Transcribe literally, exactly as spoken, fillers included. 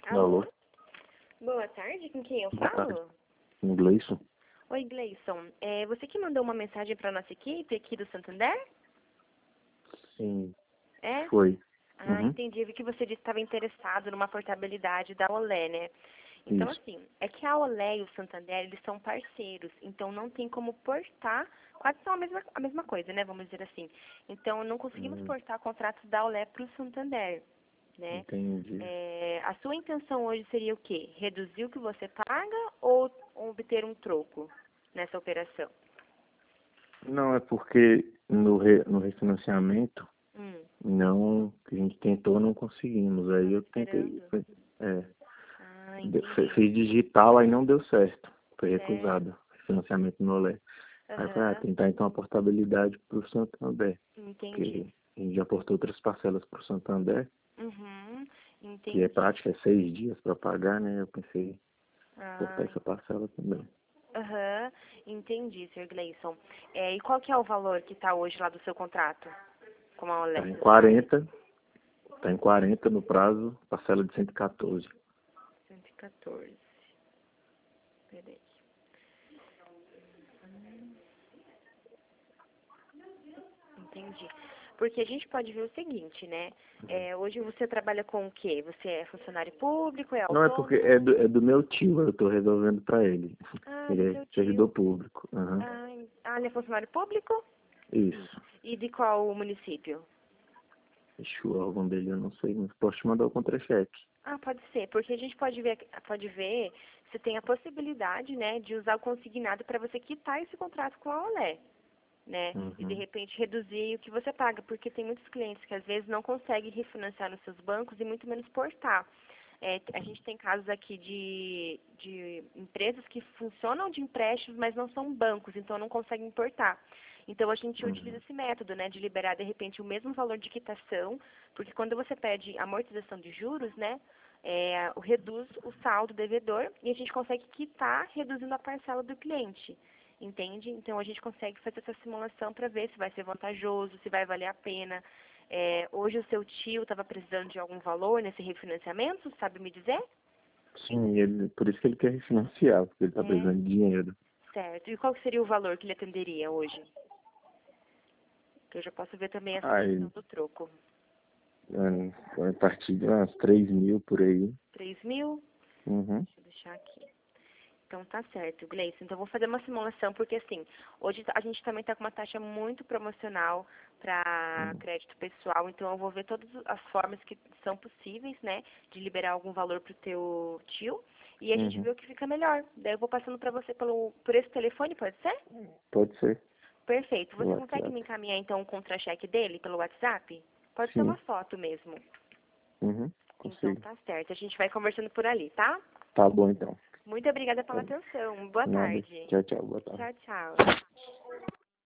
Alô? Alô? Boa tarde, com quem eu Boa falo? tarde. Gleison? Oi, Gleison. É você que mandou uma mensagem para nossa equipe aqui do Santander? Sim, É? foi. Ah, Uhum. entendi. Eu vi que você disse que estava interessado numa portabilidade da Olé, né? Então, Isso. assim, é que a Olé e o Santander, eles são parceiros, então não tem como portar, quase são a mesma, a mesma coisa, né, vamos dizer assim. Então, não conseguimos Hum, portar contratos da Olé para o Santander, né? entendi. É, a sua intenção hoje seria o quê? Reduzir o que você paga ou obter um troco nessa operação? Não, é porque no, re, no refinanciamento, Hum, não, a gente tentou, não conseguimos. Aí tava eu tentei, esperando. foi- é, Ah, de- fe- entendi. fiz digital, aí não deu certo. Foi Certo. recusado. Financiamento no Olé. Aí eu falei, ah, Aham, tentar então a portabilidade para o Santander. entendi. Porque a gente já portou outras parcelas para o Santander, Uhum, que é entendi. prática, é seis dias para pagar, né? Eu pensei Ah, cortar essa parcela também. aham, entendi, senhor Gleison. É, e qual que é o valor que está hoje lá do seu contrato com a Olé, Tá em você sabe? quarenta, tá em quarenta no prazo, parcela de cento e quatorze. cento e quatorze. Peraí. Entendi. Porque a gente pode ver o seguinte, né? É, hoje você trabalha com o quê? Você é funcionário público, é Não é porque autônomo? é do, é do meu tio, eu tô resolvendo pra ele. Ah, do Ele é seu servidor tio. público. Aham. Ah, en- ah, ele é funcionário público? Isso. E de qual município? Deixa o órgão dele, eu não sei, mas posso te mandar o contra-cheque. Ah, pode ser, porque a gente pode ver, pode ver se tem a possibilidade, né, de usar o consignado para você quitar esse contrato com a Olé, né? E de Uhum. repente reduzir o que você paga, porque tem muitos clientes que às vezes não conseguem refinanciar nos seus bancos e muito menos portar. É, a gente tem casos aqui de, de empresas que funcionam de empréstimos, mas não são bancos, então não conseguem importar. Então a gente utiliza Uhum. esse método, né, de liberar de repente o mesmo valor de quitação, porque quando você pede amortização de juros, né, é, o- reduz o saldo devedor e a gente consegue quitar reduzindo a parcela do cliente. Entende? Então a gente consegue fazer essa simulação para ver se vai ser vantajoso, se vai valer a pena. É, hoje o seu tio estava precisando de algum valor nesse refinanciamento, sabe me dizer? Sim, ele, por isso que ele quer refinanciar, porque ele tá É, precisando de dinheiro. certo. E qual que seria o valor que ele atenderia hoje? Que eu já posso ver também essa questão Aí, do troco. é, a partir de umas três mil por aí. Três mil? Uhum. Deixa eu deixar aqui. Então tá certo, Gleice. Então eu vou fazer uma simulação, porque assim, hoje a gente também está com uma taxa muito promocional para Uhum. crédito pessoal, então eu vou ver todas as formas que são possíveis, né, de liberar algum valor pro teu tio e a gente Uhum. vê o que fica melhor. Daí eu vou passando para você pelo, por esse telefone, pode ser? Pode ser. Perfeito. Pelo Você consegue WhatsApp. me encaminhar então o contra-cheque dele pelo WhatsApp? Pode ser uma Sim. foto mesmo. Uhum. Então Consigo. tá certo. A gente vai conversando por ali, tá? Tá bom então. Muito obrigada Tá pela bom. atenção. Boa Nada. tarde. Tchau, tchau. Boa tarde. Tchau, tchau.